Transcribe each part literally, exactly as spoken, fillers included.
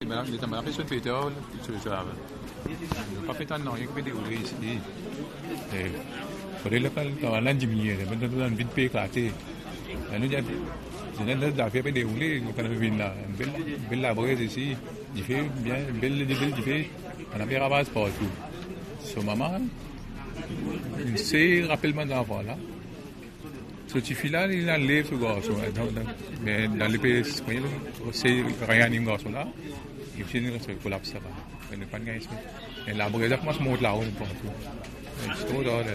Il m'a fait son pétard, tu le savais. Il n'a pas fait un an, il a fait des ouvriers ici. Il fallait le faire dans l'an diminué, maintenant tout le monde vite payé éclaté. Nous avons d'affaires des ouvriers, nous avons vu une belle laboureuse ici. Il fait bien, une belle belle il fait. On a fait ravage partout. Son maman, il sait rapidement d'enfant là. Ce petit là, il enlève ce garçon. Mais dans le pays espagnol, c'est rien d'un garçon là. Il fait une collapse là-bas. Il n'est pas de gain ici. Et la laboureuse commence à monter là-haut partout. C'est trop drôle là.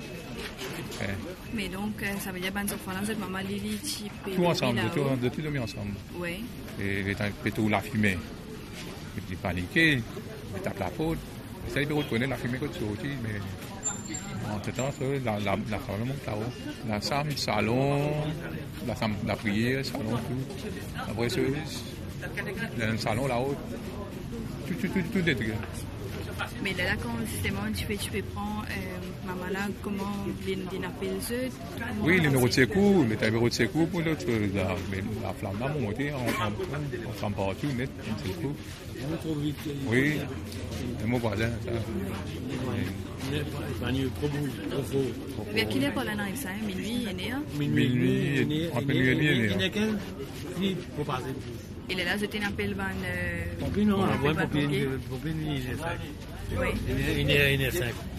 Mais donc, ça veut dire que cette fois-là, cette maman Lily, tout ensemble, de tout, de tout dormir ensemble. Oui. Et les temps, tout la fumée. Il paniqué, il tape la faute. Ça, il peut reconnaître la fumée que tu sorti, mais entre-temps, la, la, la femme monte là-haut. La salle, le salon, la salle, la prière, le salon, tout. Après, il y a un salon là-haut. Tout, tout, tout, tout détruit. Mais là, là, quand justement tu peux, tu peux prendre euh, maman là, comment les appelle eux? Oui, les numéros de secours, les numéros de secours pour l'autre, la, la flamme là, monter, on s'en partout, net, un secours. Oui, le mot voisin, ça. Vers quelle heure là arrive ça? Minuit, il est né? Minuit, entre minuit et demi, il est né. Et là, c'était un appel ban. Pompier, non, on voit un pompier, il est cinq. Oui. Il est cinq.